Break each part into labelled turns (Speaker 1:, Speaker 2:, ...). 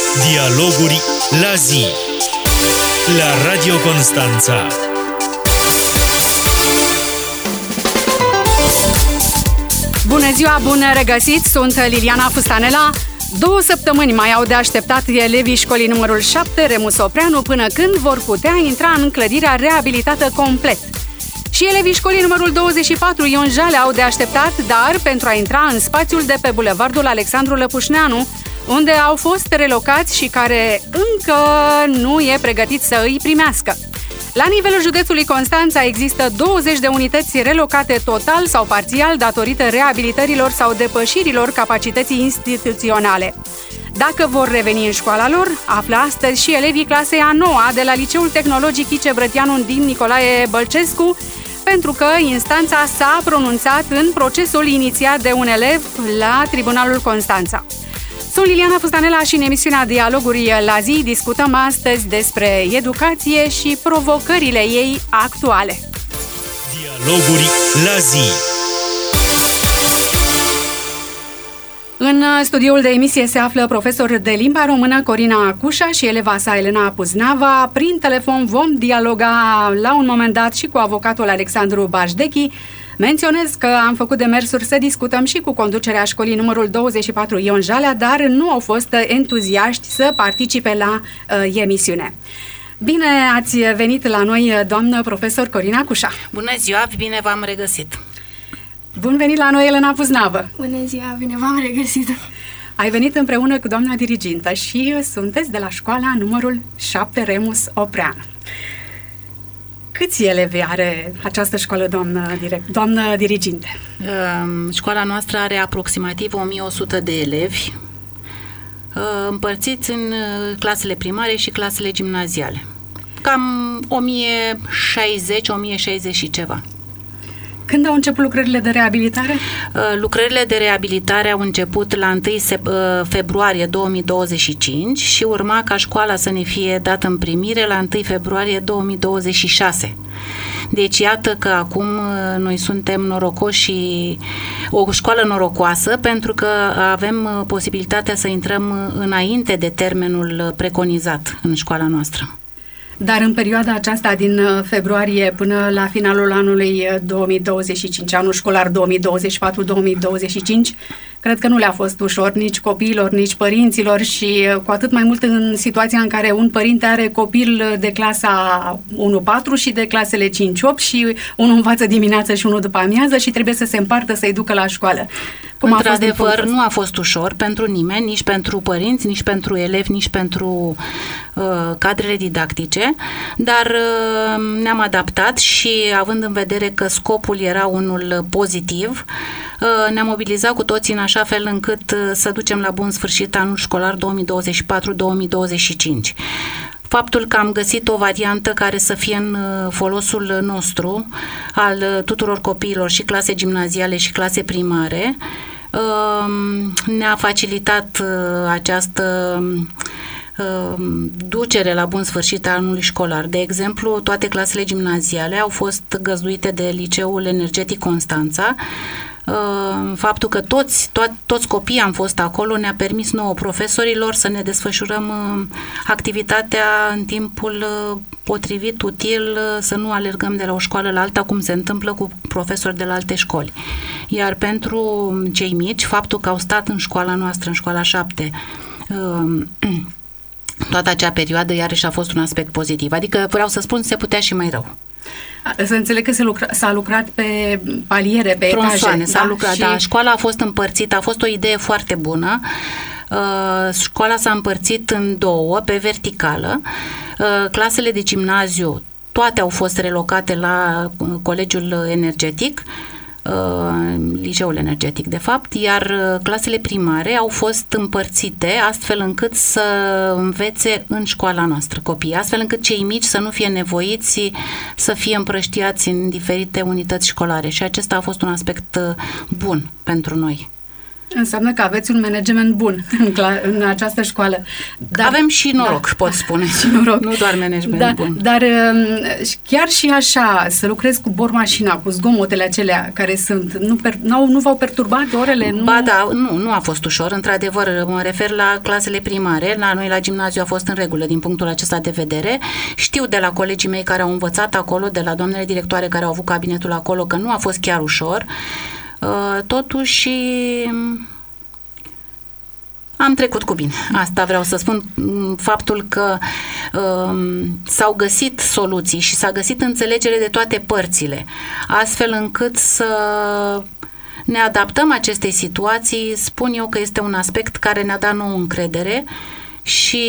Speaker 1: Dialoguri la zi la Radio Constanța.
Speaker 2: Bună ziua, bun regăsit! Sunt Liliana Fustanela. 2 săptămâni mai au de așteptat elevii școlii numărul 7, Remus Opreanu, până când vor putea intra în clădirea reabilitată complet. Și elevii școlii numărul 24, Ion Jale, au de așteptat, dar pentru a intra în spațiul de pe bulevardul Alexandru Lăpușneanu, unde au fost relocați și care încă nu e pregătit să îi primească. La nivelul județului Constanța există 20 de unități relocate total sau parțial datorită reabilitărilor sau depășirilor capacității instituționale. Dacă vor reveni în școala lor, află astăzi și elevii clasei a 9-a de la Liceul Tehnologic Ice Brătianu din Nicolae Bălcescu, pentru că instanța s-a pronunțat în procesul inițiat de un elev la Tribunalul Constanța. Sunt Liliana Fustanela și în emisiunea Dialoguri la zi discutăm astăzi despre educație și provocările ei actuale.
Speaker 1: Dialoguri la zi.
Speaker 2: În studioul de emisie se află profesor de limba română Corina Acușa și eleva sa Elena Puznava. Prin telefon vom dialoga la un moment dat și cu avocatul Alexandru Bașdechi. Menționez că am făcut demersuri să discutăm și cu conducerea școlii numărul 24 Ion Jalea, dar nu au fost entuziaști să participe la emisiune. Bine ați venit la noi, doamnă profesor Corina Acușa.
Speaker 3: Bună ziua, bine v-am regăsit.
Speaker 2: Bun venit la noi, Elena Puznavă.
Speaker 4: Bună ziua, bine v-am regăsit.
Speaker 2: Ai venit împreună cu doamna dirigintă și sunteți de la școala numărul 7 Remus Opreanu. Câți elevi are această școală, doamnă diriginte?
Speaker 3: Școala noastră are aproximativ 1100 de elevi, împărțiți în clasele primare și clasele gimnaziale. Cam 1060 și ceva.
Speaker 2: Când au început lucrările de reabilitare?
Speaker 3: Lucrările de reabilitare au început la 1 februarie 2025 și urma ca școala să ne fie dată în primire la 1 februarie 2026. Deci iată că acum noi suntem norocoși și o școală norocoasă pentru că avem posibilitatea să intrăm înainte de termenul preconizat în școala noastră.
Speaker 2: Dar în perioada aceasta, din februarie până la finalul anului 2025, anul școlar 2024-2025, cred că nu le-a fost ușor nici copiilor, nici părinților și cu atât mai mult în situația în care un părinte are copil de clasa 1-4 și de clasele 5-8 și unul învață dimineața și unul după amiază și trebuie să se împartă să-i ducă la școală.
Speaker 3: Într-adevăr, nu a fost ușor pentru nimeni, nici pentru părinți, nici pentru elevi, nici pentru cadrele didactice, dar ne-am adaptat și având în vedere că scopul era unul pozitiv, ne-am mobilizat cu toții în așa fel încât să ducem la bun sfârșit anul școlar 2024-2025. Faptul că am găsit o variantă care să fie în folosul nostru, al tuturor copiilor și clase gimnaziale și clase primare, ne-a facilitat această ducere la bun sfârșit a anului școlar. De exemplu, toate clasele gimnaziale au fost găzduite de Liceul Energetic Constanța. Faptul că toți copiii am fost acolo ne-a permis nouă profesorilor să ne desfășurăm activitatea în timpul potrivit, util, să nu alergăm de la o școală la alta cum se întâmplă cu profesori de la alte școli. Iar pentru cei mici, faptul că au stat în școala noastră, în școala 7, toată acea perioadă iarăși a fost un aspect pozitiv. Adică vreau să spun, se putea și mai rău.
Speaker 2: Să înțeleg că s-a lucrat pe paliere, pe
Speaker 3: tronsoane,
Speaker 2: etaje.
Speaker 3: S-a lucrat, da. Școala a fost împărțită, a fost o idee foarte bună. Școala s-a împărțit în 2, pe verticală. Clasele de gimnaziu, toate au fost relocate la Colegiul Energetic, Liceul Energetic, de fapt, iar clasele primare au fost împărțite astfel încât să învețe în școala noastră copiii, astfel încât cei mici să nu fie nevoiți să fie împrăștiați în diferite unități școlare și acesta a fost un aspect bun pentru noi.
Speaker 2: Înseamnă că aveți un management bun în această școală.
Speaker 3: Dar, avem și noroc, pot spune. Și noroc. Nu doar management bun.
Speaker 2: Dar chiar și așa, să lucrezi cu bormașina, cu zgomotele acelea care sunt, nu v-au perturbat orele?
Speaker 3: Ba da, nu a fost ușor. Într-adevăr, mă refer la clasele primare. La noi, la gimnaziu, a fost în regulă din punctul acesta de vedere. Știu de la colegii mei care au învățat acolo, de la doamnele directoare care au avut cabinetul acolo, că nu a fost chiar ușor. Totuși am trecut cu bine. Asta vreau să spun, faptul că s-au găsit soluții și s-a găsit înțelegere de toate părțile, astfel încât să ne adaptăm acestei situații. Spun eu că este un aspect care ne-a dat nouă încredere și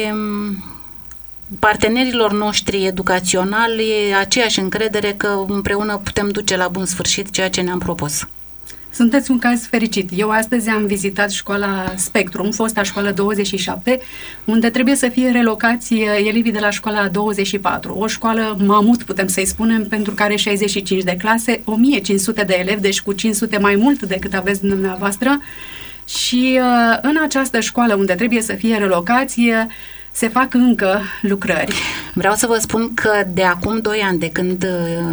Speaker 3: partenerilor noștri educaționali aceeași încredere că împreună putem duce la bun sfârșit ceea ce ne-am propus.
Speaker 2: Sunteți un caz fericit. Eu astăzi am vizitat școala Spectrum, fosta școală 27, unde trebuie să fie relocați elevii de la școala 24. O școală mamut, putem să-i spunem, pentru că are 65 de clase, 1500 de elevi, deci cu 500 mai mult decât aveți dumneavoastră. Și în această școală unde trebuie să fie relocați, se fac încă lucrări.
Speaker 3: Vreau să vă spun că de acum 2 ani, de când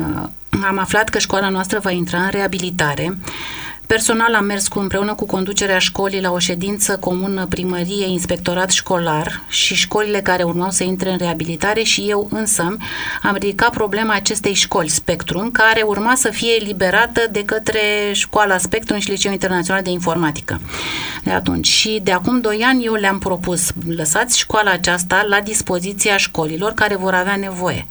Speaker 3: am aflat că școala noastră va intra în reabilitare, personal am mers împreună cu conducerea școlii la o ședință comună primărie, inspectorat școlar și școlile care urmau să intre în reabilitare și eu însă am ridicat problema acestei școli Spectrum, care urma să fie eliberată de către școala Spectrum și Liceul Internațional de Informatică. De atunci și de acum 2 ani eu le-am propus, lăsați școala aceasta la dispoziția școlilor care vor avea nevoie.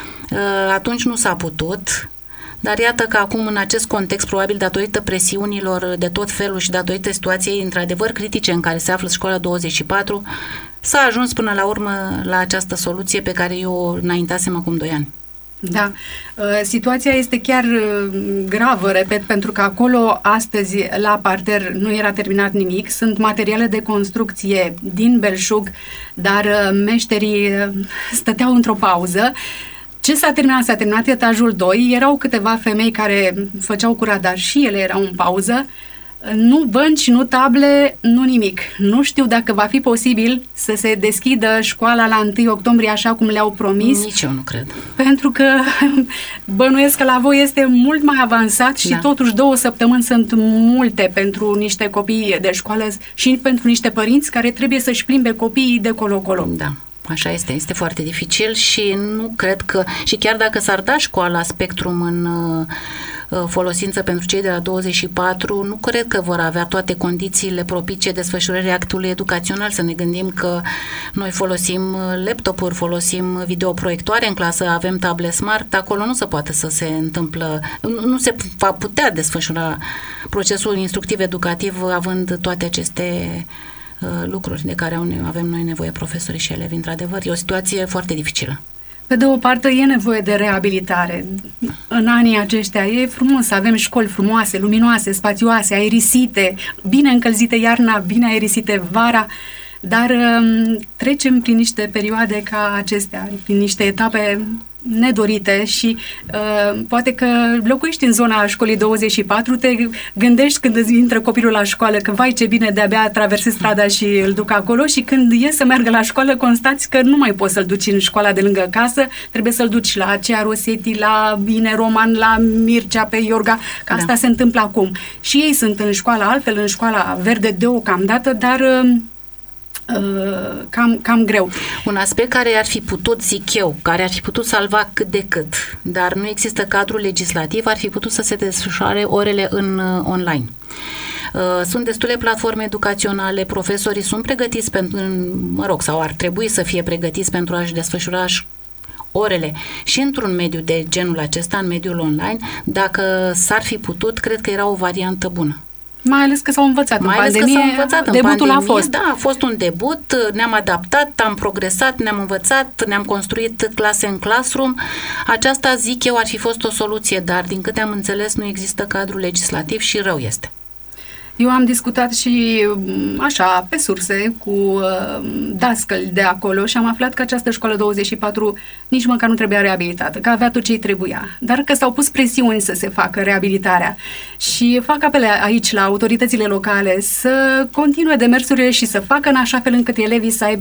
Speaker 3: Atunci nu s-a putut, dar iată că acum în acest context, probabil datorită presiunilor de tot felul și datorită situației într-adevăr critice în care se află școala 24, s-a ajuns până la urmă la această soluție pe care eu o înaintasem acum 2 ani.
Speaker 2: Da, situația este chiar gravă, repet, pentru că acolo astăzi la parter nu era terminat nimic, sunt materiale de construcție din belșug, dar meșterii stăteau într-o pauză. Ce s-a terminat? S-a terminat etajul 2, erau câteva femei care făceau curat, dar și ele erau în pauză. Nu bănci, nu table, nu nimic. Nu știu dacă va fi posibil să se deschidă școala la 1 octombrie așa cum le-au promis.
Speaker 3: Nici eu nu cred.
Speaker 2: Pentru că bănuiesc că la voi este mult mai avansat și totuși 2 săptămâni sunt multe pentru niște copii de școală și pentru niște părinți care trebuie să-și plimbe copiii de colo-colo.
Speaker 3: Da. Așa este foarte dificil și nu cred că, și chiar dacă s-ar da școala Spectrum în folosință pentru cei de la 24, nu cred că vor avea toate condițiile propice desfășurării actului educațional. Să ne gândim că noi folosim laptopuri, folosim videoproiectoare în clasă, avem table smart, acolo nu se poate să se întâmplă, nu se va putea desfășura procesul instructiv-educativ având toate aceste lucruri de care avem noi nevoie, profesorii și elevi. Într-adevăr, e o situație foarte dificilă.
Speaker 2: Pe de o parte, e nevoie de reabilitare. În anii aceștia e frumos să avem școli frumoase, luminoase, spațioase, aerisite, bine încălzite iarna, bine aerisite vara, dar trecem prin niște perioade ca acestea, prin niște etape nedorite și poate că locuiești în zona școlii 24, te gândești când îți intră copilul la școală că vai ce bine, de-abia traversezi strada și îl duc acolo și când ies să meargă la școală constați că nu mai poți să-l duci în școala de lângă casă, trebuie să-l duci la Acea Rosetti, la Bine Roman, la Mircea pe Iorga, că asta se întâmplă acum. Și ei sunt în școala altfel, în școala verde deocamdată, dar cam greu.
Speaker 3: Un aspect care ar fi putut, zic eu, care ar fi putut salva cât de cât, dar nu există cadru legislativ, ar fi putut să se desfășoare orele în online. Sunt destule platforme educaționale, profesorii sunt pregătiți pentru, sau ar trebui să fie pregătiți pentru a-și desfășura orele și într-un mediu de genul acesta, în mediul online. Dacă s-ar fi putut, cred că era o variantă bună.
Speaker 2: Mai ales că s-au învățat în pandemie, debutul a fost.
Speaker 3: Da, a fost un debut, ne-am adaptat, am progresat, ne-am învățat, ne-am construit clase în classroom. Aceasta, zic eu, ar fi fost o soluție, dar din câte am înțeles nu există cadru legislativ și rău este.
Speaker 2: Eu am discutat și așa, pe surse, cu dascăli de acolo și am aflat că această școală 24 nici măcar nu trebuia reabilitată, că avea tot ce îi trebuia, dar că s-au pus presiuni să se facă reabilitarea și fac apele aici la autoritățile locale să continue demersurile și să facă în așa fel încât elevii să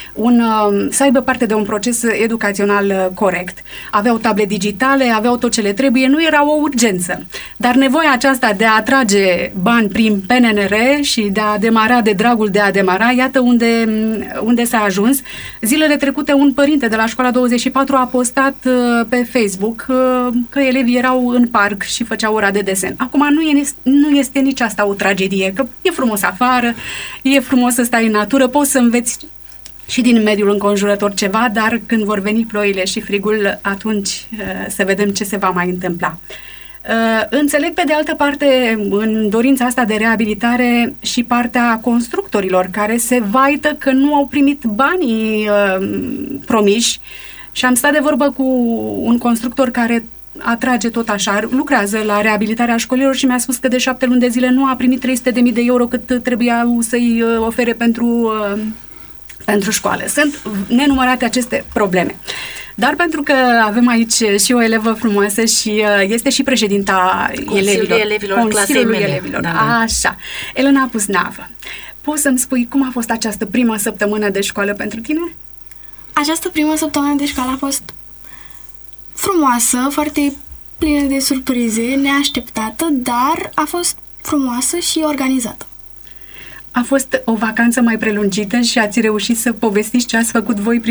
Speaker 2: aibă parte de un proces educațional corect. Aveau table digitale, aveau tot ce le trebuie, nu era o urgență. Dar nevoia aceasta de a atrage bani prin PNR și de a demara de dragul de a demara, iată unde s-a ajuns. Zilele trecute un părinte de la școala 24 a postat pe Facebook că elevii erau în parc și făceau ora de desen. Acum nu este nici asta o tragedie, că e frumos afară, e frumos să stai în natură, poți să înveți și din mediul înconjurător ceva, dar când vor veni ploile și frigul, atunci să vedem ce se va mai întâmpla. Înțeleg pe de altă parte în dorința asta de reabilitare și partea constructorilor care se vaită că nu au primit banii promiși și am stat de vorbă cu un constructor care atrage tot așa, lucrează la reabilitarea școlilor și mi-a spus că de 7 luni de zile nu a primit 300.000 de euro cât trebuiau să-i ofere pentru școală. Sunt nenumărate aceste probleme. Dar pentru că avem aici și o elevă frumoasă și este și președinta Consiliului Elevilor. Da. Așa. Elena Pusnavă, poți să-mi spui cum a fost această primă săptămână de școală pentru tine?
Speaker 4: Această primă săptămână de școală a fost frumoasă, foarte plină de surprize, neașteptată, dar a fost frumoasă și organizată.
Speaker 2: A fost o vacanță mai prelungită și ați reușit să povestiți ce ați făcut voi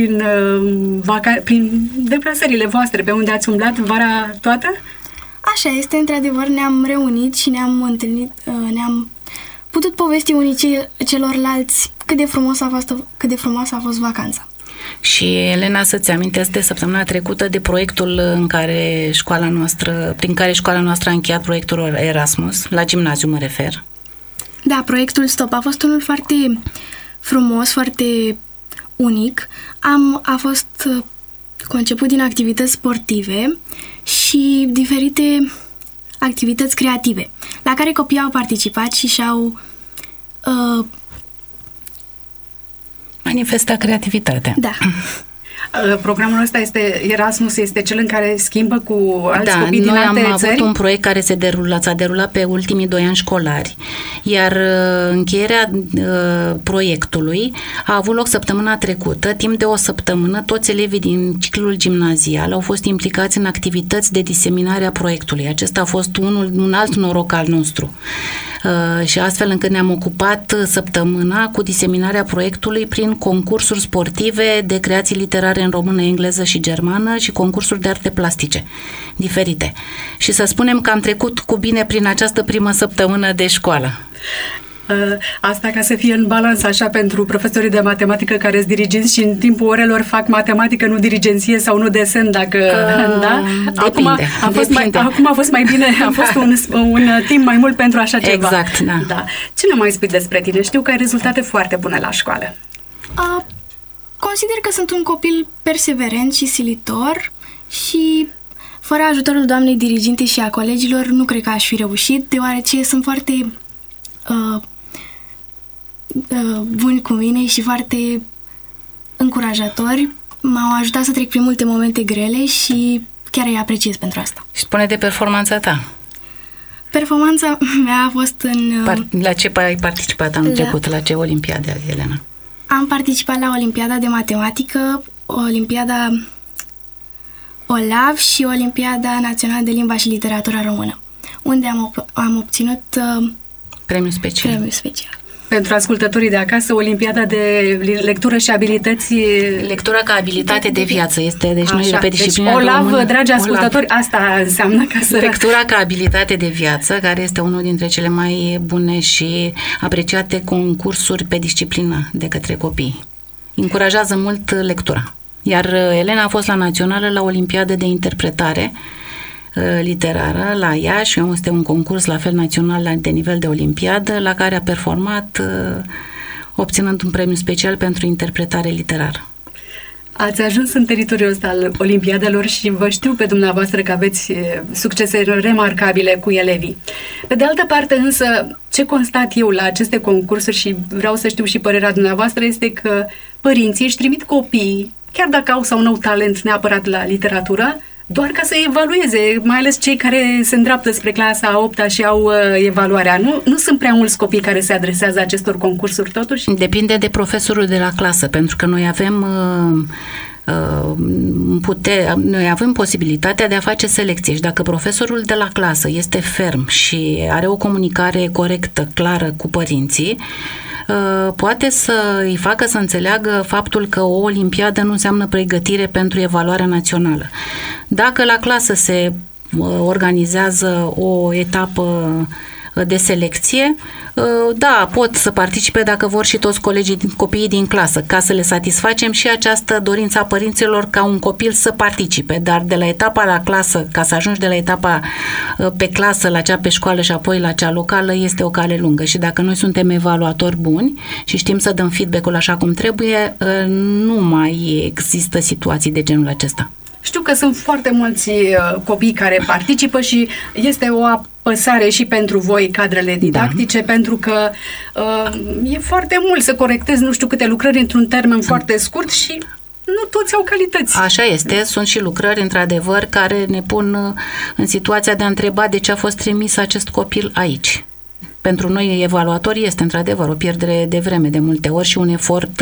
Speaker 2: prin deplasările voastre, pe unde ați umblat vara toată?
Speaker 4: Așa este, într-adevăr, ne-am reunit și ne-am întâlnit, ne-am putut povesti unii celorlalți cât de frumoasă a fost vacanța.
Speaker 3: Și, Elena, să-ți amintesc de săptămâna trecută de proiectul prin care școala noastră a încheiat proiectul Erasmus, la gimnaziu mă refer.
Speaker 4: Da, proiectul Stop a fost unul foarte frumos, foarte unic. A fost conceput din activități sportive și diferite activități creative, la care copiii au participat și și-au
Speaker 3: manifestat creativitatea.
Speaker 4: Da.
Speaker 2: Programul ăsta Erasmus este cel în care schimbă cu alți copii din alte țări?
Speaker 3: Da, noi am avut un proiect care s-a derulat pe ultimii 2 ani școlari, iar încheierea proiectului a avut loc săptămâna trecută. Timp de o săptămână, toți elevii din ciclul gimnazial au fost implicați în activități de diseminare a proiectului. Acesta a fost un alt noroc al nostru. Și astfel încât ne-am ocupat săptămâna cu diseminarea proiectului prin concursuri sportive de creații literare în română, engleză și germană și concursuri de arte plastice diferite. Și să spunem că am trecut cu bine prin această primă săptămână de școală.
Speaker 2: Asta ca să fie în balans așa pentru profesorii de matematică care sunt dirigenți și în timpul orelor fac matematică, nu dirigenție sau nu desen, dacă... da?
Speaker 3: Depinde.
Speaker 2: Acum a fost mai bine, a fost un timp mai mult pentru așa ceva.
Speaker 3: Exact, da.
Speaker 2: Da. Ce ne mai spui despre tine? Știu că ai rezultate foarte bune la școală.
Speaker 4: Consider că sunt un copil perseverent și silitor și fără ajutorul doamnei diriginte și a colegilor nu cred că aș fi reușit, deoarece sunt foarte buni cu mine și foarte încurajatori. M-au ajutat să trec prin multe momente grele și chiar îi apreciez pentru asta.
Speaker 3: Și spune de performanța ta.
Speaker 4: Performanța mea a fost în...
Speaker 3: La ce ai participat anul trecut? La ce olimpiade, Elena?
Speaker 4: Am participat la Olimpiada de Matematică, Olimpiada OLAV și Olimpiada Națională de Limba și Literatura Română, unde am obținut
Speaker 3: premiu special.
Speaker 2: Pentru ascultătorii de acasă, Olimpiada de lectură și abilități...
Speaker 3: Lectura ca abilitate de viață este, deci noi pe disciplina
Speaker 2: OLAV,
Speaker 3: română,
Speaker 2: dragi ascultători, asta înseamnă ca să...
Speaker 3: Lectura ca abilitate de viață, care este unul dintre cele mai bune și apreciate concursuri pe disciplină de către copii. Încurajează mult lectura. Iar Elena a fost la națională la Olimpiadă de interpretare literară la Iași, este un concurs la fel național de nivel de olimpiadă, la care a performat obținând un premiu special pentru interpretare literară.
Speaker 2: Ați ajuns în teritoriul ăsta al olimpiadelor și vă știu pe dumneavoastră că aveți succese remarcabile cu elevii. Pe de altă parte însă, ce constat eu la aceste concursuri și vreau să știu și părerea dumneavoastră este că părinții își trimit copiii, chiar dacă au sau nu talent neapărat la literatură, doar ca să evalueze, mai ales cei care se îndreaptă spre clasa a 8-a și au evaluarea. Nu sunt prea mulți copii care se adresează acestor concursuri, totuși?
Speaker 3: Depinde de profesorul de la clasă, pentru că noi avem posibilitatea de a face selecție și dacă profesorul de la clasă este ferm și are o comunicare corectă, clară cu părinții, poate să îi facă să înțeleagă faptul că o olimpiadă nu înseamnă pregătire pentru evaluarea națională. Dacă la clasă se organizează o etapă de selecție, da, pot să participe dacă vor și toți copiii din clasă, ca să le satisfacem și această dorință a părinților ca un copil să participe, dar de la etapa la clasă, ca să ajungi de la etapa pe clasă la cea pe școală și apoi la cea locală, este o cale lungă și dacă noi suntem evaluatori buni și știm să dăm feedback-ul așa cum trebuie, nu mai există situații de genul acesta.
Speaker 2: Știu că sunt foarte mulți copii care participă și este o apăsare și pentru voi, cadrele didactice, pentru că e foarte mult să corectezi nu știu câte lucrări într-un termen foarte scurt și nu toți au calități.
Speaker 3: Așa este, sunt și lucrări, într-adevăr, care ne pun în situația de a întreba de ce a fost trimis acest copil aici. Pentru noi, evaluatori, este într-adevăr o pierdere de vreme de multe ori și un efort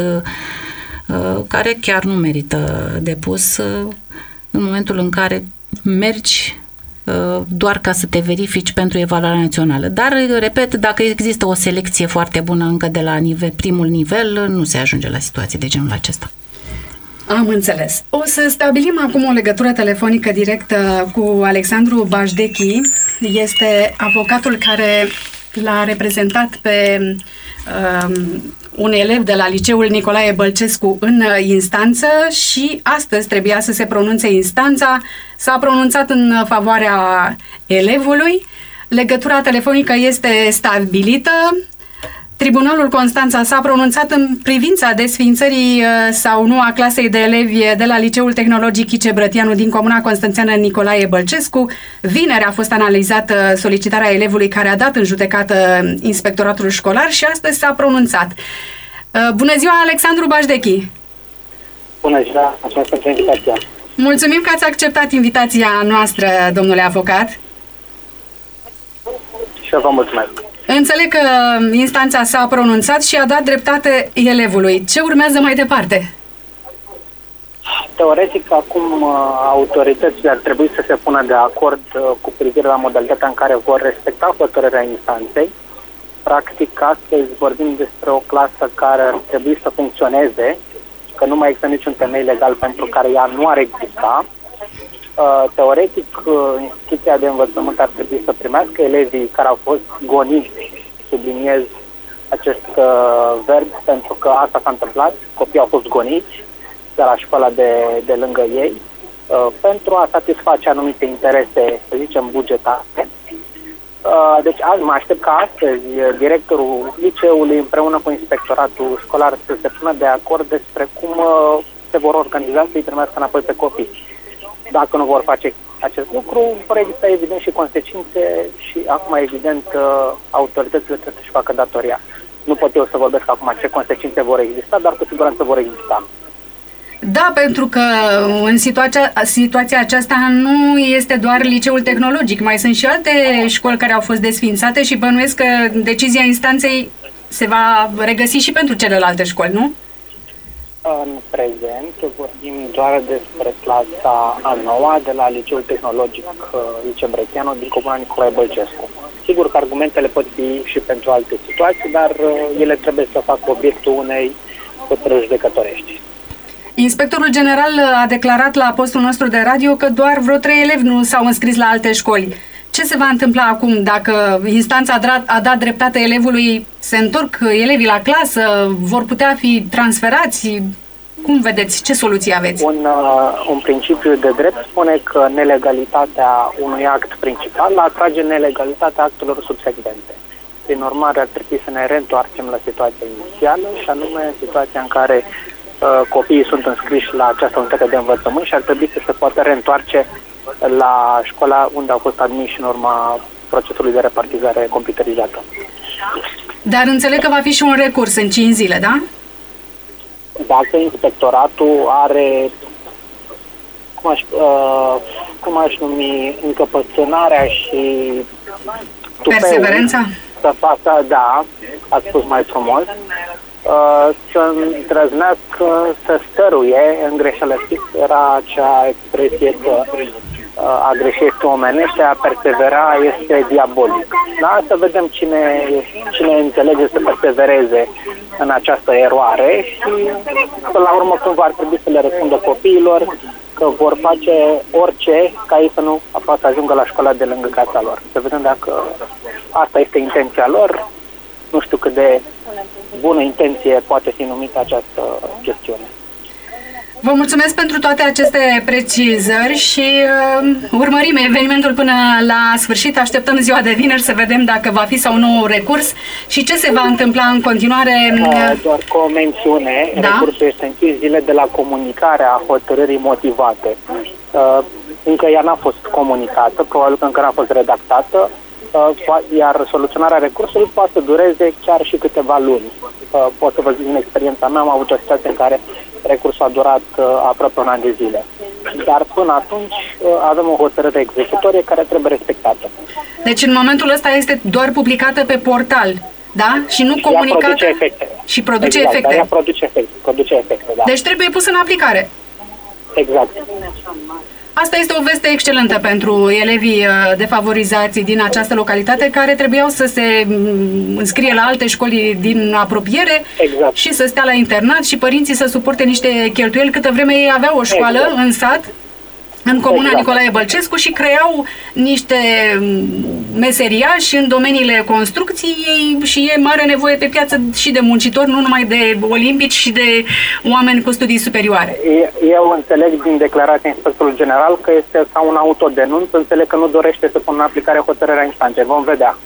Speaker 3: care chiar nu merită depus în momentul în care mergi doar ca să te verifici pentru evaluarea națională. Dar, repet, dacă există o selecție foarte bună încă de la primul nivel, nu se ajunge la situații de genul acesta.
Speaker 2: Am înțeles. O să stabilim acum o legătură telefonică directă cu Alexandru Bajdechi. Este avocatul care l-a reprezentat pe un elev de la liceul Nicolae Bălcescu în instanță și astăzi trebuia să se pronunțe instanța. S-a pronunțat în favoarea elevului. Legătura telefonică este stabilită. Tribunalul Constanța s-a pronunțat în privința desființării sau nu a clasei de elevi de la Liceul Tehnologic Ice Brătianu din comuna constanțeană Nicolae Bălcescu. Vineri a fost analizată solicitarea elevului care a dat în judecată inspectoratul școlar și astăzi s-a pronunțat. Bună ziua, Alexandru Bajdechi!
Speaker 5: Bună ziua, mulțumesc pentru invitația.
Speaker 2: Mulțumim că ați acceptat invitația noastră, domnule avocat.
Speaker 5: Și eu vă mulțumesc.
Speaker 2: Înțeleg că instanța s-a pronunțat și a dat dreptate elevului. Ce urmează mai departe?
Speaker 5: Teoretic, acum autoritățile ar trebui să se pună de acord cu privire la modalitatea în care vor respecta hotărârea instanței. Practic, astăzi vorbim despre o clasă care ar trebui să funcționeze, că nu mai există niciun temei legal pentru care ea nu ar exista. Teoretic, instituția de învățământ ar trebui să primească elevii care au fost goniți, subliniez acest verb, pentru că asta s-a întâmplat, copiii au fost goniți de la școala de lângă ei, pentru a satisface anumite interese, să zicem, bugetare. Deci mă aștept ca astăzi directorul liceului împreună cu inspectoratul școlar să se pună de acord despre cum se vor organiza să-i primească înapoi pe copii. Dacă nu vor face acest lucru, vor exista evident și consecințe și acum evident autoritățile trebuie să-și facă datoria. Nu pot eu să vorbesc acum ce consecințe vor exista, dar cu siguranță vor exista.
Speaker 2: Da, pentru că în situația aceasta nu este doar liceul tehnologic, mai sunt și alte școli care au fost desființate și bănuiesc că decizia instanței se va regăsi și pentru celelalte școli, nu?
Speaker 5: În prezent vorbim doar despre clasa a 9-a de la Liceul Tehnologic Ice Brătianu din comuna Nicolae Bălcescu. Sigur că argumentele pot fi și pentru alte situații, dar ele trebuie să facă obiectul unei hotărâri judecătorești.
Speaker 2: Inspectorul general a declarat la postul nostru de radio că doar vreo 3 elevi nu s-au înscris la alte școli. Ce se va întâmpla acum dacă instanța a dat dreptate elevului? Se întorc elevii la clasă? Vor putea fi transferați? Cum vedeți? Ce soluții aveți?
Speaker 5: Un principiu de drept spune că nelegalitatea unui act principal atrage nelegalitatea actelor subsecvente. Prin urmare, ar trebui să ne reîntoarcem la situația inițială și anume situația în care copiii sunt înscriși la această unitate de învățământ și ar trebui să se poată reîntoarce la școala unde au fost admiși în urma procesului de repartizare computerizată.
Speaker 2: Dar înțeleg că va fi și un recurs în 5 zile, da?
Speaker 5: Dacă inspectoratul are, cum aș numi, încăpățânarea și
Speaker 2: Perseverența?
Speaker 5: Să facă, da, ați spus mai frumos, să îndrăznească să stăruie în greșele. Era acea expresie că a greși este omenește, a persevera este diabolic. Da? Să vedem cine înțelege să persevereze în această eroare și până la urmă cumva ar trebui să le răspundă copiilor că vor face orice ca ei să nu să ajungă la școala de lângă casa lor. Să vedem dacă asta este intenția lor. Nu știu cât de bună intenție poate fi numită această chestiune.
Speaker 2: Vă mulțumesc pentru toate aceste precizări și urmărim evenimentul până la sfârșit. Așteptăm ziua de vineri să vedem dacă va fi sau nu recurs și ce se va întâmpla în continuare.
Speaker 5: Doar cu o mențiune, da? Recursul este în 5 zile de la comunicarea hotărârii motivate. Încă ea n-a fost comunicată, probabil că încă n-a fost redactată, iar soluționarea recursului poate să dureze chiar și câteva luni. Pot să vă zic din experiența mea, am avut o situație în care recursul a durat aproape un an de zile. Dar până atunci avem o hotărâre executorie care trebuie respectată.
Speaker 2: Deci în momentul ăsta este doar publicată pe portal, da? Și nu comunicată?
Speaker 5: Ea produce efecte.
Speaker 2: Și produce
Speaker 5: exact,
Speaker 2: efecte.
Speaker 5: Ea produce efecte, da.
Speaker 2: Deci trebuie pus în aplicare.
Speaker 5: Exact.
Speaker 2: Asta este o veste excelentă pentru elevii defavorizați din această localitate care trebuiau să se înscrie la alte școli din apropiere,
Speaker 5: exact,
Speaker 2: și să stea la internat și părinții să suporte niște cheltuieli câtă vreme ei aveau o școală, exact, în sat, în comuna, exact, Nicolae Bălcescu și creau niște meseriași în domeniile construcției și e mare nevoie pe piață și de muncitori, nu numai de olimpici și de oameni cu studii superioare.
Speaker 5: Eu înțeleg din declarația inspectorului general că este ca un autodenunț, înțeleg că nu dorește să pună în aplicare hotărârea instanței. Vom vedea.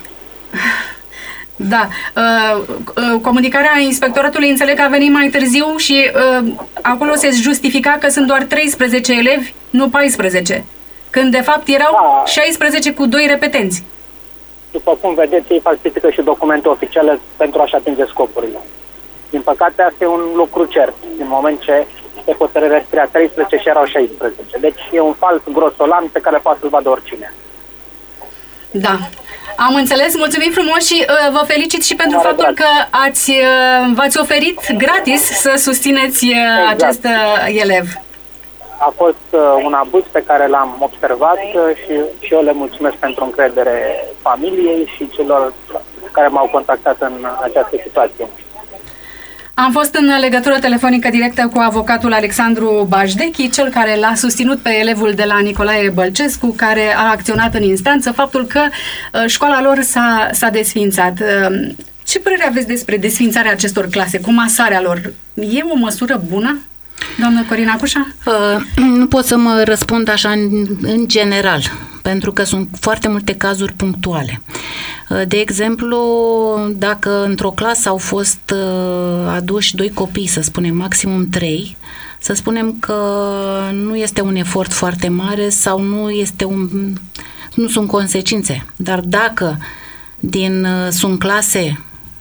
Speaker 2: Da. Comunicarea inspectoratului înțeleg că a venit mai târziu și acolo se justifica că sunt doar 13 elevi, nu 14. Când de fapt erau 16 cu 2 repetenți.
Speaker 5: După cum vedeți, ei falsifică și documente oficiale pentru a-și atinge scopurile. Din păcate, asta e un lucru cert, din moment ce se hotărârea scria 13 și erau 16. Deci e un fals grosolan pe care poate să-l vadă oricine.
Speaker 2: Da. Am înțeles, mulțumim frumos și vă felicit și pentru faptul că v-ați oferit gratis să susțineți acest elev.
Speaker 5: A fost un abuz pe care l-am observat și eu le mulțumesc pentru încredere familiei și celor care m-au contactat în această situație.
Speaker 2: Am fost în legătură telefonică directă cu avocatul Alexandru Bajdechi, cel care l-a susținut pe elevul de la Nicolae Bălcescu, care a acționat în instanță, faptul că școala lor s-a desființat. Ce părere aveți despre desființarea acestor clase, comasarea lor? E o măsură bună, doamnă Corina Cușa?
Speaker 3: Nu pot să mă răspund așa în general, pentru că sunt foarte multe cazuri punctuale. De exemplu, dacă într-o clasă au fost aduși 2 copii, să spunem maximum 3, să spunem că nu este un efort foarte mare sau nu sunt consecințe. Dar dacă sunt clase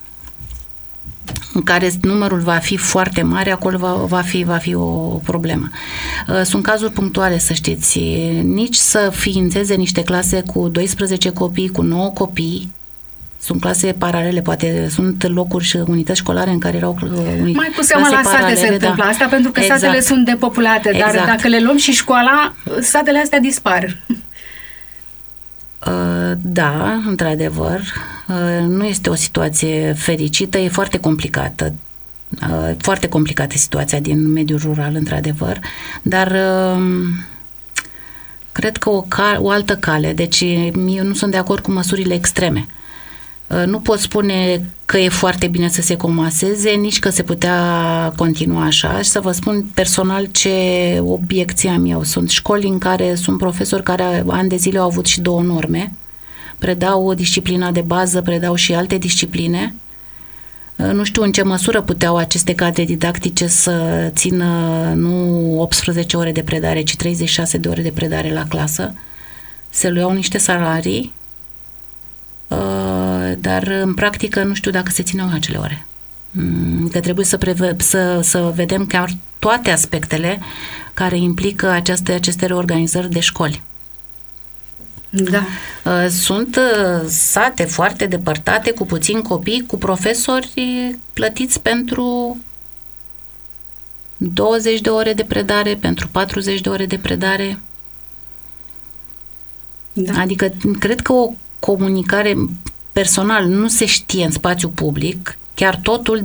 Speaker 3: în care numărul va fi foarte mare, acolo va fi o problemă. Sunt cazuri punctuale, să știți. Nici să ființeze niște clase cu 12 copii, cu 9 copii, sunt clase paralele, poate sunt locuri și unități școlare în care erau
Speaker 2: mai cu seama la sate se întâmplă asta, pentru că exact, satele sunt depopulate, dar exact, dacă le luăm și școala, satele astea dispar.
Speaker 3: Da, într-adevăr, nu este o situație fericită, e foarte complicată. Foarte complicată situația din mediul rural, într-adevăr, dar cred că o altă cale, deci eu nu sunt de acord cu măsurile extreme. Nu pot spune că e foarte bine să se comaseze, nici că se putea continua așa. Și să vă spun personal ce obiecții am eu. Sunt școli în care sunt profesori care ani de zile au avut și 2 norme, predau disciplina de bază, predau și alte discipline. Nu știu în ce măsură puteau aceste cadre didactice să țină nu 18 ore de predare, ci 36 de ore de predare la clasă. Se luau niște salarii dar în practică nu știu dacă se țineau acele ore. Că trebuie să vedem chiar toate aspectele care implică aceste reorganizări de școli.
Speaker 2: Da.
Speaker 3: Sunt sate foarte depărtate, cu puțini copii, cu profesori plătiți pentru 20 de ore de predare, pentru 40 de ore de predare. Da. Adică, cred că o comunicare personal nu se știe în spațiu public chiar totul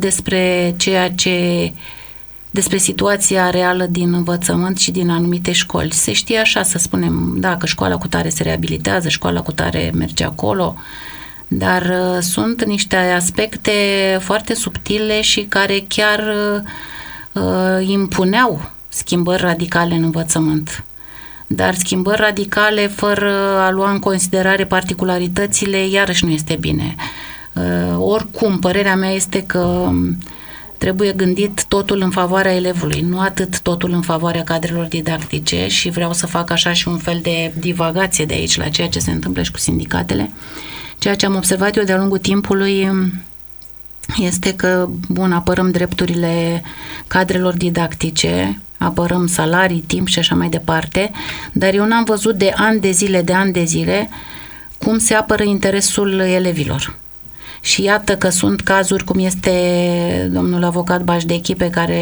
Speaker 3: despre situația reală din învățământ și din anumite școli. Se știe așa, să spunem, da, că școala cutare se reabilitează, școala cutare merge acolo, dar sunt niște aspecte foarte subtile și care chiar impuneau schimbări radicale în învățământ. Dar schimbări radicale fără a lua în considerare particularitățile, iarăși nu este bine. Oricum, părerea mea este că trebuie gândit totul în favoarea elevului, nu atât totul în favoarea cadrelor didactice, și vreau să fac așa și un fel de divagație de aici la ceea ce se întâmplă și cu sindicatele. Ceea ce am observat eu de-a lungul timpului este că, bun, apărăm drepturile cadrelor didactice, apărăm salarii, timp și așa mai departe, dar eu n-am văzut de ani de zile cum se apără interesul elevilor. Și iată că sunt cazuri cum este domnul avocat Bajdechi,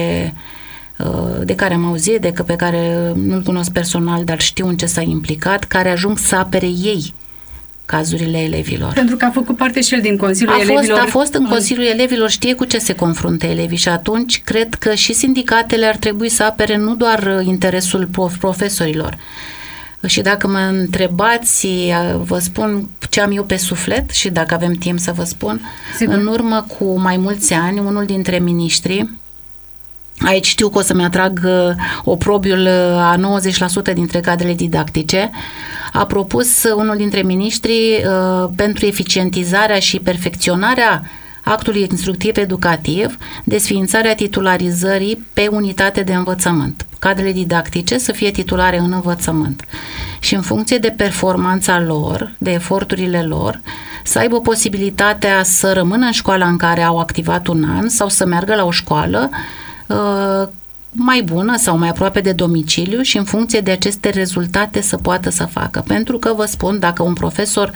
Speaker 3: de care am auzit, pe care nu-l cunosc personal, dar știu în ce s-a implicat, care ajung să apere ei cazurile elevilor.
Speaker 2: Pentru că a făcut parte și el din Consiliul Elevilor.
Speaker 3: A fost în Consiliul Elevilor, știe cu ce se confruntă elevii și atunci cred că și sindicatele ar trebui să apere nu doar interesul profesorilor. Și dacă mă întrebați, vă spun ce am eu pe suflet și dacă avem timp să vă spun.
Speaker 2: Sigur.
Speaker 3: În urmă cu mai mulți ani, unul dintre miniștri, aici știu că o să-mi atrag oprobiul a 90% dintre cadrele didactice, a propus unul dintre miniștri pentru eficientizarea și perfecționarea actului instructiv educativ, desființarea titularizării pe unitate de învățământ. Cadrele didactice să fie titulare în învățământ și în funcție de performanța lor, de eforturile lor, să aibă posibilitatea să rămână în școala în care au activat un an sau să meargă la o școală mai bună sau mai aproape de domiciliu și în funcție de aceste rezultate să poată să facă. Pentru că vă spun, dacă un profesor,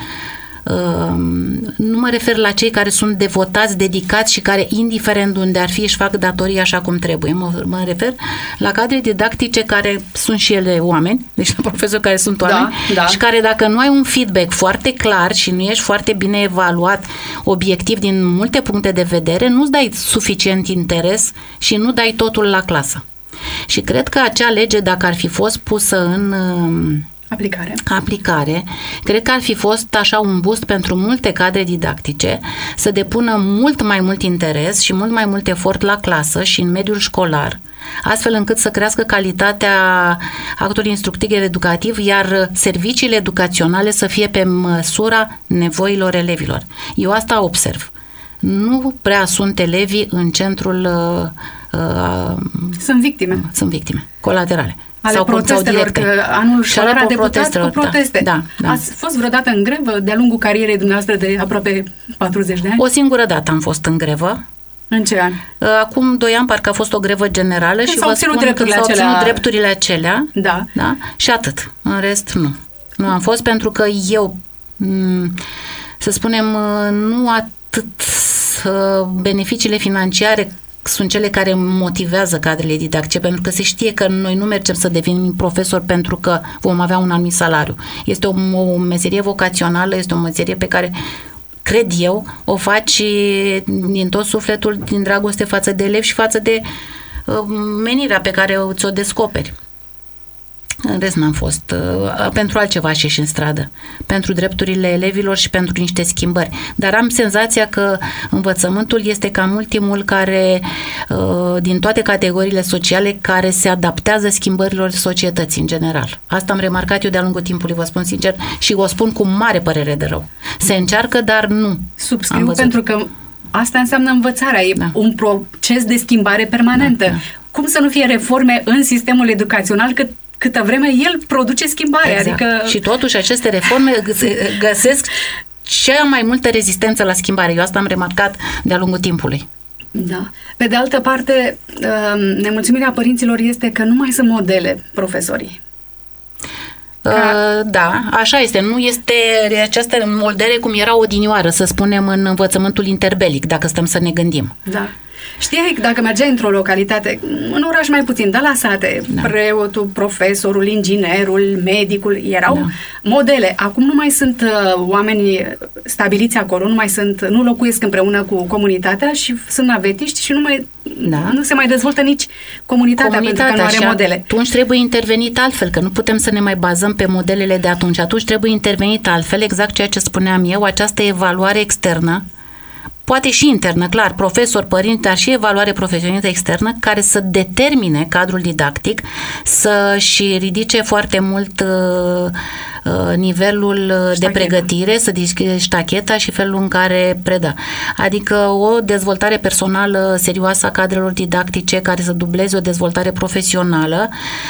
Speaker 3: nu mă refer la cei care sunt devotați, dedicați și care, indiferent unde ar fi, își fac datorii așa cum trebuie. Mă refer la cadre didactice care sunt și ele oameni, deci la profesori care sunt oameni,
Speaker 2: da.
Speaker 3: Și care, dacă nu ai un feedback foarte clar și nu ești foarte bine evaluat obiectiv din multe puncte de vedere, nu-ți dai suficient interes și nu dai totul la clasă. Și cred că acea lege, dacă ar fi fost pusă în aplicare, cred că ar fi fost așa un boost pentru multe cadre didactice să depună mult mai mult interes și mult mai mult efort la clasă și în mediul școlar, astfel încât să crească calitatea actului instructiv educativ, iar serviciile educaționale să fie pe măsura nevoilor elevilor. Eu asta observ. Nu prea sunt elevii în centrul...
Speaker 2: Sunt victime.
Speaker 3: Colaterale.
Speaker 2: Ale sau protestelor, că anul școlar a debutat cu proteste.
Speaker 3: Da.
Speaker 2: Ați fost vreodată în grevă de-a lungul carierei dumneavoastră de aproape 40 de ani?
Speaker 3: O singură dată am fost în grevă.
Speaker 2: În ce an?
Speaker 3: Acum 2 ani parcă a fost o grevă generală și vă spun că s-au obținut drepturile acelea.
Speaker 2: Da.
Speaker 3: Și atât. În rest, nu. Nu am fost pentru că eu, să spunem, nu atât beneficiile financiare sunt cele care motivează cadrele didactice, pentru că se știe că noi nu mergem să devenim profesori pentru că vom avea un anumit salariu. Este o meserie vocațională, este o meserie pe care, cred eu, o faci din tot sufletul, din dragoste față de elevi și față de menirea pe care ți-o descoperi. În rest n-am fost. Pentru altceva aș ieși în stradă. Pentru drepturile elevilor și pentru niște schimbări. Dar am senzația că învățământul este cam ultimul care, din toate categoriile sociale, care se adaptează schimbărilor societății în general. Asta am remarcat eu de-a lungul timpului, vă spun sincer, și o spun cu mare părere de rău. Se încearcă, dar nu.
Speaker 2: Subscriu, pentru că asta înseamnă învățarea. E un proces de schimbare permanentă. Da. Cum să nu fie reforme în sistemul educațional câtă vreme el produce schimbare.
Speaker 3: Exact.
Speaker 2: Adică...
Speaker 3: Și totuși aceste reforme găsesc cea mai multă rezistență la schimbare. Eu asta am remarcat de-a lungul timpului.
Speaker 2: Da. Pe de altă parte, nemulțumirea părinților este că nu mai sunt modele profesorii.
Speaker 3: Da, așa este. Nu este această modele cum era odinioară, să spunem, în învățământul interbelic, dacă stăm să ne gândim.
Speaker 2: Da. Știai că dacă mergeai într-o localitate, în oraș mai puțin, dar la sate, preotul, profesorul, inginerul, medicul, erau modele. Acum nu mai sunt oamenii stabiliți acolo, nu locuiesc împreună cu comunitatea și sunt navetiști și nu se mai dezvoltă nici comunitatea pentru că nu are modele.
Speaker 3: Atunci trebuie intervenit altfel, că nu putem să ne mai bazăm pe modelele de atunci. Atunci trebuie intervenit altfel, exact ceea ce spuneam eu, această evaluare externă, poate și internă, clar, profesor, părinți, dar și evaluare profesionistă externă, care să determine cadrul didactic, să-și ridice foarte mult nivelul de pregătire, să deschide ștacheta și felul în care predă. Adică o dezvoltare personală serioasă a cadrelor didactice care să dubleze o dezvoltare profesională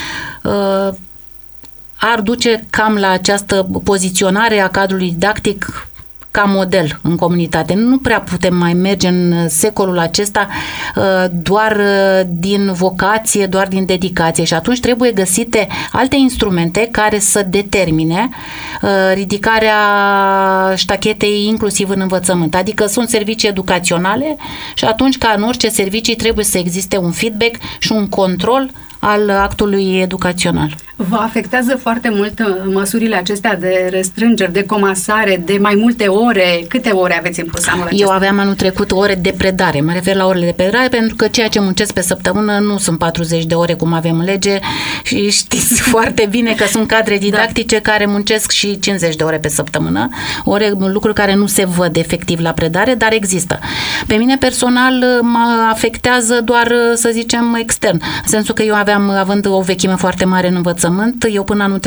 Speaker 3: ar duce cam la această poziționare a cadrului didactic ca model în comunitate. Nu prea putem mai merge în secolul acesta doar din vocație, doar din dedicație și atunci trebuie găsite alte instrumente care să determine ridicarea ștachetei inclusiv în învățământ. Adică sunt servicii educaționale și atunci, ca în orice servicii, trebuie să existe un feedback și un control al actului educațional.
Speaker 2: Vă afectează foarte mult măsurile acestea de restrângeri, de comasare, de mai multe ore? Câte ore aveți în plus anul acesta?
Speaker 3: Eu aveam anul trecut ore de predare. Mă refer la orele de predare pentru că ceea ce muncesc pe săptămână nu sunt 40 de ore cum avem în lege și știți foarte bine că sunt cadre didactice care muncesc și 50 de ore pe săptămână. Lucruri care nu se văd efectiv la predare, dar există. Pe mine personal mă afectează doar, să zicem, extern. În sensul că eu având o vechime foarte mare în învățământ, eu până anul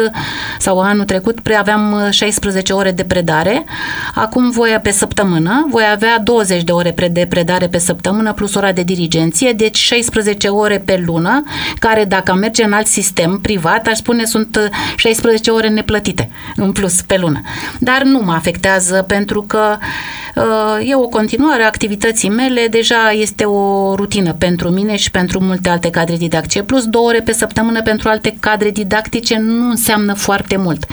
Speaker 3: trecut aveam 16 ore de predare, acum pe săptămână voi avea 20 de ore de predare pe săptămână plus ora de dirigenție, deci 16 ore pe lună, care dacă merge în alt sistem privat, aș spune sunt 16 ore neplătite în plus pe lună. Dar nu mă afectează pentru că e o continuare a activității mele, deja este o rutină pentru mine și pentru multe alte cadre didactice. Plus 2 ore pe săptămână pentru alte cadre didactice nu înseamnă foarte mult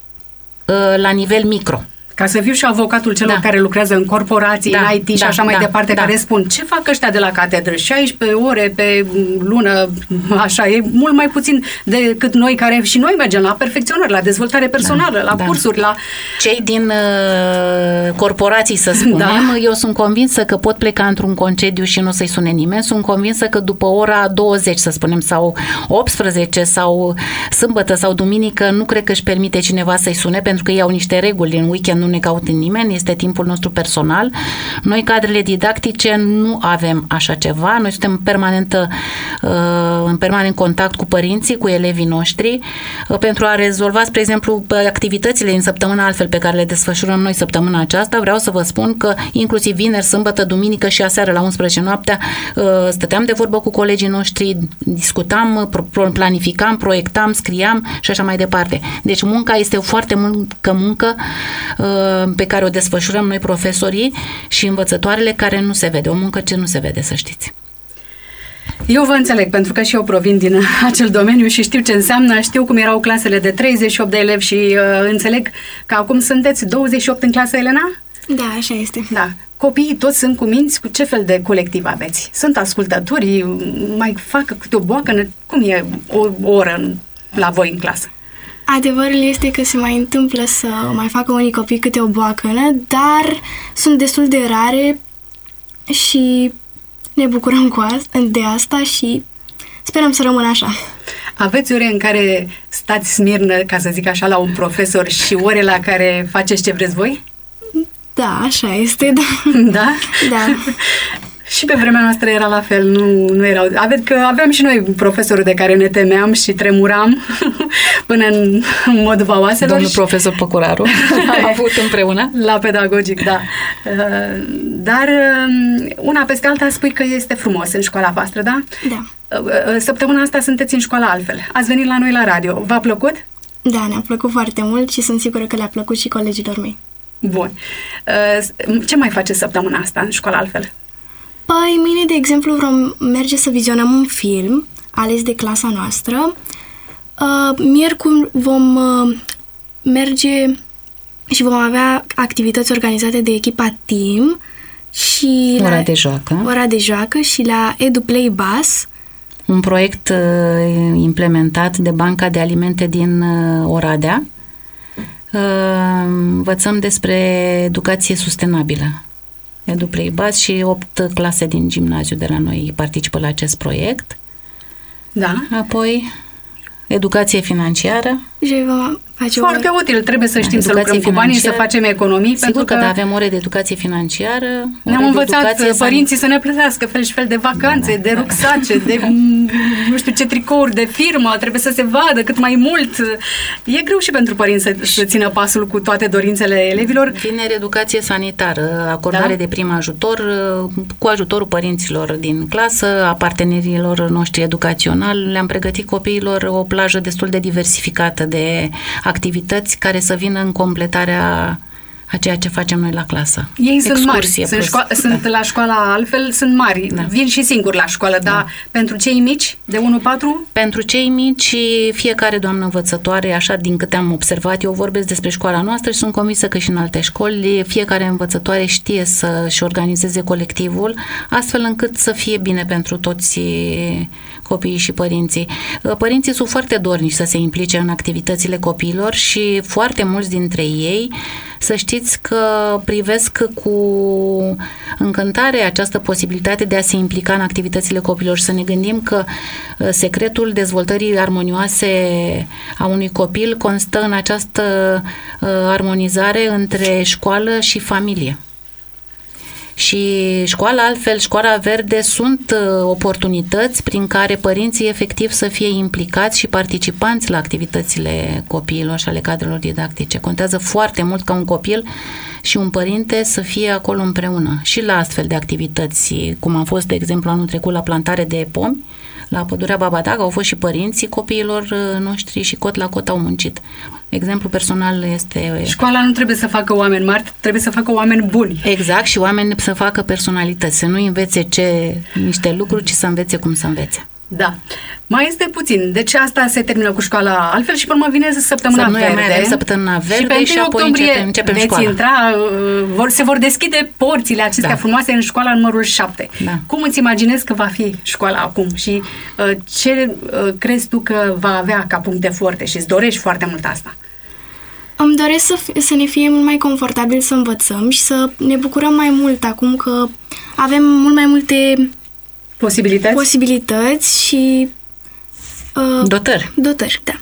Speaker 3: la nivel micro.
Speaker 2: Ca să fiu și avocatul celor care lucrează în corporații, în IT și așa mai departe, care spun ce fac ăștia de la catedră? 16 ore pe lună, așa, e mult mai puțin decât noi care și noi mergem la perfecționări, la dezvoltare personală, la cursuri, la...
Speaker 3: Cei din corporații, să spunem, eu sunt convinsă că pot pleca într-un concediu și nu o să-i sune nimeni, sunt convinsă că după ora 20, să spunem, sau 18 sau sâmbătă sau duminică, nu cred că își permite cineva să-i sune, pentru că iau niște reguli în weekend, nu ne caută nimeni, este timpul nostru personal. Noi, cadrele didactice, nu avem așa ceva. Noi suntem în permanent contact cu părinții, cu elevii noștri, pentru a rezolva, spre exemplu, activitățile din săptămâna altfel pe care le desfășurăm noi săptămâna aceasta. Vreau să vă spun că inclusiv vineri, sâmbătă, duminică și aseară la 11 noaptea stăteam de vorbă cu colegii noștri, discutam, planificam, proiectam, scriam și așa mai departe. Deci munca este foarte multă muncă pe care o desfășurăm noi profesorii și învățătoarele, care nu se vede. O muncă ce nu se vede, să știți.
Speaker 2: Eu vă înțeleg, pentru că și eu provin din acel domeniu și știu ce înseamnă, știu cum erau clasele de 38 de elevi și înțeleg că acum sunteți 28 în clasă, Elena?
Speaker 4: Da, așa este.
Speaker 2: Da. Copiii toți sunt cuminți. Cu ce fel de colectiv aveți? Sunt ascultători? Mai fac câte o boacă? Cum e o oră la voi în clasă?
Speaker 4: Adevărul este că se mai întâmplă să mai facă unii copii câte o boacănă, dar sunt destul de rare și ne bucurăm de asta și sperăm să rămână așa.
Speaker 2: Aveți ore în care stați smirnă, ca să zic așa, la un profesor și ore la care faceți ce vreți voi?
Speaker 4: Da, așa este, da.
Speaker 2: Da?
Speaker 4: Da.
Speaker 2: Și pe vremea noastră era la fel, nu erau... Că aveam și noi profesorul de care ne temeam și tremuram până în modul vauaselor.
Speaker 3: Domnul profesor Păcuraru am avut împreună.
Speaker 2: La pedagogic, da. Dar una peste alta spui că este frumos în școala voastră, da?
Speaker 4: Da.
Speaker 2: Săptămâna asta sunteți în școala altfel. Ați venit la noi la radio. V-a plăcut?
Speaker 4: Da, ne-a plăcut foarte mult și sunt sigură că le-a plăcut și colegilor mei.
Speaker 2: Bun. Ce mai faceți săptămâna asta în școala altfel?
Speaker 4: Păi, mâine, de exemplu, vom merge să vizionăm un film ales de clasa noastră. Miercuri vom merge și vom avea activități organizate de echipa Team și ora de joacă și la EduPlay Bus.
Speaker 3: Un proiect implementat de Banca de Alimente din Oradea. Învățăm despre educație sustenabilă. EduPlay Bus și 8 clase din gimnaziu de la noi participă la acest proiect.
Speaker 2: Da.
Speaker 3: Apoi, educație financiară.
Speaker 4: Și vom face
Speaker 2: foarte util, trebuie să știm să lucrăm cu banii, să facem economii.
Speaker 3: Sigur că avem ore de educație financiară.
Speaker 2: Ne-am învățat părinții să ne plătească fel și fel de vacanțe, de rucsace, de nu știu ce tricouri de firmă, trebuie să se vadă cât mai mult. E greu și pentru părinți să țină pasul cu toate dorințele elevilor.
Speaker 3: Vine educație sanitară, acordare de prim ajutor, cu ajutorul părinților din clasă, a partenerilor noștri educaționali. Le-am pregătit copiilor o plajă destul de diversificată de activități care să vină în completarea a ceea ce facem noi la clasă.
Speaker 2: Ei sunt mari, sunt la școala altfel, sunt mari, vin și singuri la școală, dar pentru cei mici, de 1-4?
Speaker 3: Pentru cei mici, fiecare doamnă învățătoare, așa din câte am observat, eu vorbesc despre școala noastră și sunt convinsă că și în alte școli, fiecare învățătoare știe să-și organizeze colectivul, astfel încât să fie bine pentru toți copiii și părinții. Părinții sunt foarte dornici să se implice în activitățile copiilor și foarte mulți dintre ei, să știți că privesc cu încântare această posibilitate de a se implica în activitățile copiilor și să ne gândim că secretul dezvoltării armonioase a unui copil constă în această armonizare între școală și familie. Și școala altfel, școala verde sunt oportunități prin care părinții efectiv să fie implicați și participanți la activitățile copiilor și ale cadrelor didactice. Contează foarte mult ca un copil și un părinte să fie acolo împreună și la astfel de activități, cum am fost, de exemplu, anul trecut la plantare de pomi, la pădurea Babadac, au fost și părinții copiilor noștri și cot la cot au muncit. Exemplu personal este...
Speaker 2: Școala nu trebuie să facă oameni mari, trebuie să facă oameni buni.
Speaker 3: Exact, și oameni să facă personalități, să nu învețe niște lucruri, ci să învețe cum să învețe.
Speaker 2: Da. Mai este puțin. Deci asta se termină cu școala altfel și până vine săptămâna verde.
Speaker 3: Mai avem săptămâna verde și apoi începem școala.
Speaker 2: Intra, se vor deschide porțile acestea frumoase în școala numărul 7.
Speaker 3: Da.
Speaker 2: Cum îți imaginezi că va fi școala acum și ce crezi tu că va avea ca puncte forte și îți dorești foarte mult asta?
Speaker 4: Îmi doresc să ne fie mult mai confortabil să învățăm și să ne bucurăm mai mult acum că avem mult mai multe posibilități și
Speaker 3: dotări,
Speaker 4: da.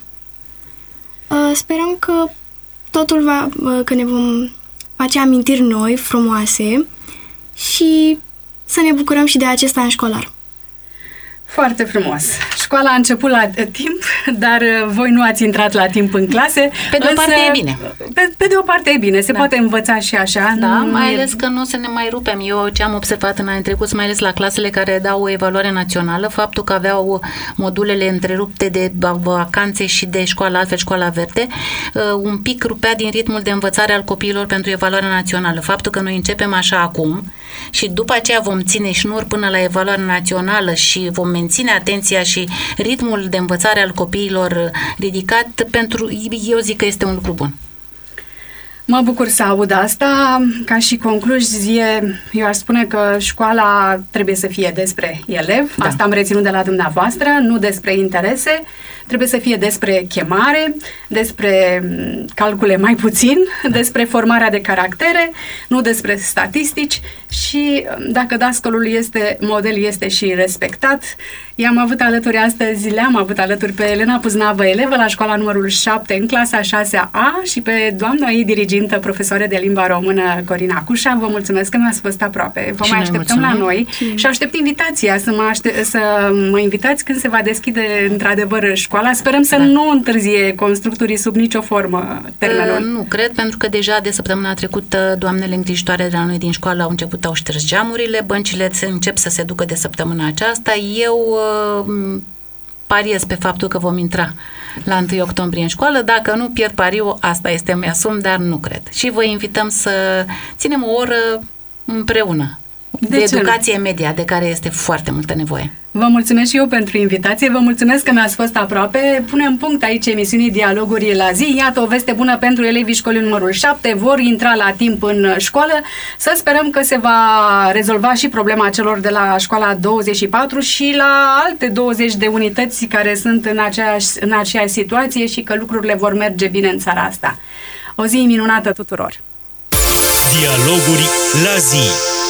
Speaker 4: Sperăm că totul că ne vom face amintiri noi, frumoase și să ne bucurăm și de acest an școlar.
Speaker 2: Foarte frumos. Școala a început la timp, dar voi nu ați intrat la timp în clase.
Speaker 3: Pe de o parte e bine.
Speaker 2: Pe de o parte e bine, se poate învăța și așa.
Speaker 3: Da, mai ales că nu să ne mai rupem. Eu ce am observat în anii trecuți, mai ales la clasele care dau o evaluare națională, faptul că aveau modulele întrerupte de vacanțe și de școala altfel, școala verde, un pic rupea din ritmul de învățare al copiilor pentru evaluarea națională. Faptul că noi începem așa acum și după aceea vom ține șnur până la evaluarea națională și vom menține atenția și ritmul de învățare al copiilor ridicat, eu zic că este un lucru bun.
Speaker 2: Mă bucur să aud asta. Ca și concluzie, eu aș spune că școala trebuie să fie despre elev. Da. Asta am reținut de la dumneavoastră, nu despre interese. Trebuie să fie despre chemare, despre calcule mai puțin, despre formarea de caractere, nu despre statistici și dacă dascălul model este și respectat. I-am avut alături astăzi, le-am avut alături pe Elena Puznavă, elevă la școala numărul 7 în clasa 6A și pe doamna ei dirigintă, profesoară de limba română, Corina Cușa. Vă mulțumesc că mi-ați fost aproape. Vă mai așteptăm la noi și aștept invitația să mă invitați când se va deschide într-adevăr școala. Sperăm să nu întârzie constructorii sub nicio formă termenul.
Speaker 3: Nu cred, pentru că deja de săptămâna trecută doamnele îngrijitoare de la noi din școală au șters geamurile, băncile încep să se ducă de săptămâna aceasta. Eu pariez pe faptul că vom intra la 1 octombrie în școală. Dacă nu pierd pariul, asta este, mi-asum, dar nu cred. Și vă invităm să ținem o oră împreună de educație media, de care este foarte multă nevoie.
Speaker 2: Vă mulțumesc și eu pentru invitație, vă mulțumesc că mi-ați fost aproape. Punem punct aici emisiunii Dialoguri la zi. Iată o veste bună pentru elevii școlii numărul 7, vor intra la timp în școală. Să sperăm că se va rezolva și problema celor de la școala 24 și la alte 20 de unități care sunt în aceeași situație și că lucrurile vor merge bine în țara asta. O zi minunată tuturor!
Speaker 1: Dialoguri la zi.